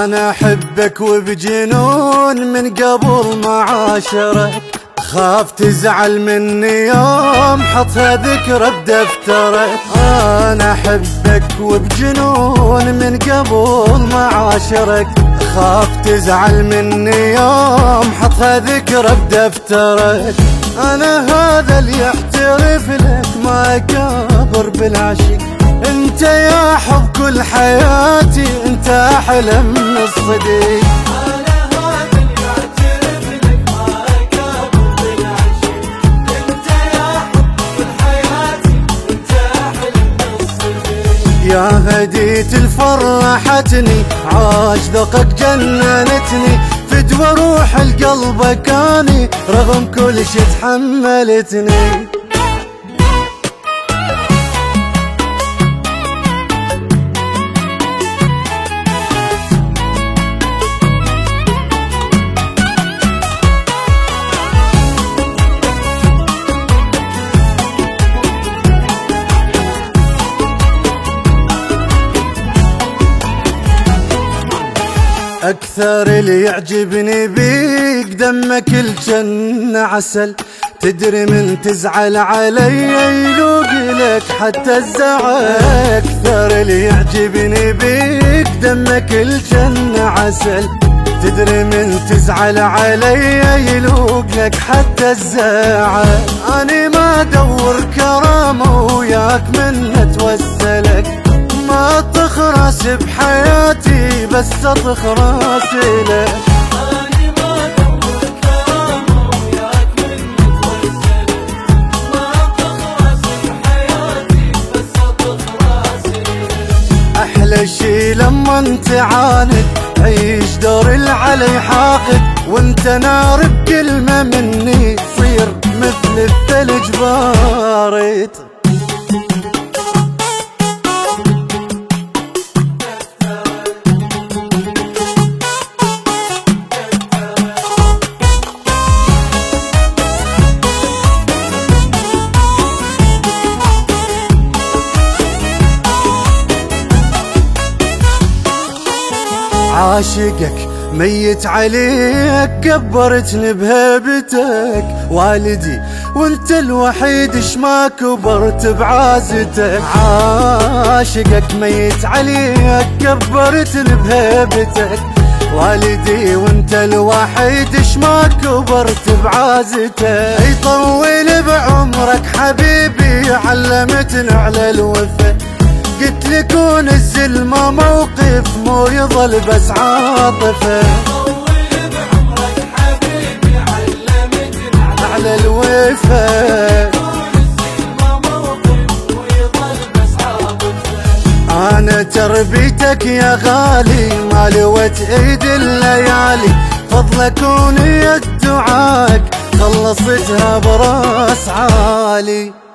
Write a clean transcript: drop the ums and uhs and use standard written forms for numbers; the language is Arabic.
أنا أحبك وبجنون من قبل ما عاشرك، خاف تزعل مني يوم حطها ذكرى بدفترك. أنا أحبك وبجنون من قبل ما عاشرك، خاف تزعل مني يوم حطها ذكرى بدفترك. أنا هذا اللي يعترف لك ما أكابر بالعشق، انت يا حب كل حياتي، انت أحلى من الصديق. أنا هذا اللي يعترف لك ما أكابر بالعشق، انت يا حب كل حياتي، انت أحلى من الصديق. يا هديت الفرحتني عاش ذوقك جننتني، فدوى روح القلب كاني رغم كل شي تحملتني. أكثر اللي يعجبني بيك دمك الجنة عسل، تدري من تزعل علي يلوق لك حتى الزعل. أكثر اللي يعجبني بيك دمك الجنة عسل، تدري من تزعل علي يلوق لك حتى الزعل. أنا ما أدور كرامة وياك من أتوسلك، ما تخرس بحياتي بس تخرس لك. أنا ما أدور كرامة وياك من أتوسلك، ما تخرس بحياتي بس تخرس لك. أحلى شي لما انت عاند عيش دور العلي حاقد، وانت نار بكلمة مني صير مثل الثلج بارد. عاشقك ميت عليك كبرتني بهيبتك، والدي وانت الوحيد شما كبرت بعازتك. عاشقك ميت عليك كبرتني بهيبتك، والدي وانت الوحيد شما كبرت بعازتك. يطول بعمرك حبيبي علمتني على الوفا، قلت لك كون الزلمة موقف مو يظل بس عاطفة. طول بعمرك حبيبي علمتني على الوفا، كون الزلمة موقف ويظل بس عاطفة. أنا تربيتك يا غالي ما لوت ايد الليالي، فضلك ونية دعاك خلصتها براس عالي.